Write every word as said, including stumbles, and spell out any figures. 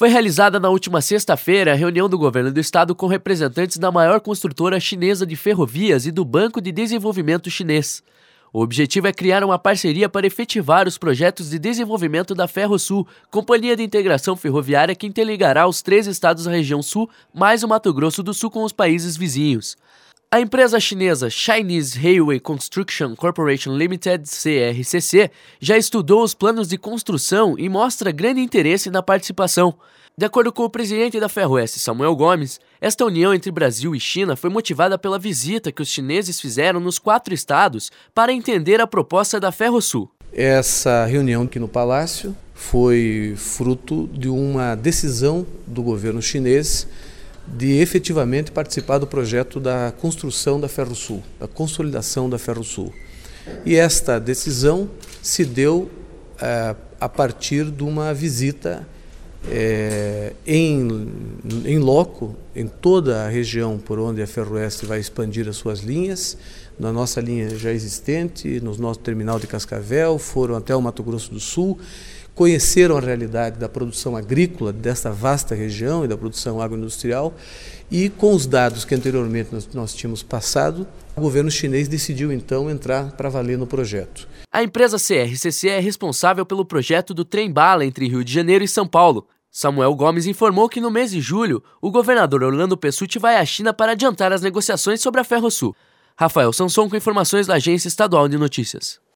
Foi realizada na última sexta-feira a reunião do governo do estado com representantes da maior construtora chinesa de ferrovias e do Banco de Desenvolvimento Chinês. O objetivo é criar uma parceria para efetivar os projetos de desenvolvimento da Ferrosul, companhia de integração ferroviária que interligará os três estados da região sul, mais o Mato Grosso do Sul com os países vizinhos. A empresa chinesa Chinese Railway Construction Corporation Limited, C R C C, já estudou os planos de construção e mostra grande interesse na participação. De acordo com o presidente da Ferroeste, Samuel Gomes, esta união entre Brasil e China foi motivada pela visita que os chineses fizeram nos quatro estados para entender a proposta da Ferrosul. Essa reunião aqui no Palácio foi fruto de uma decisão do governo chinês de efetivamente participar do projeto da construção da Ferrosul, da consolidação da Ferrosul. E esta decisão se deu eh, a partir de uma visita eh, em, em loco, em toda a região por onde a Ferroeste vai expandir as suas linhas, na nossa linha já existente, no nosso terminal de Cascavel, foram até o Mato Grosso do Sul, conheceram a realidade da produção agrícola desta vasta região e da produção agroindustrial e com os dados que anteriormente nós, nós tínhamos passado, o governo chinês decidiu então entrar para valer no projeto. A empresa C R C C é responsável pelo projeto do trem-bala entre Rio de Janeiro e São Paulo. Samuel Gomes informou que no mês de julho, o governador Orlando Pessutti vai à China para adiantar as negociações sobre a Ferrosul. Rafael Sanson com informações da Agência Estadual de Notícias.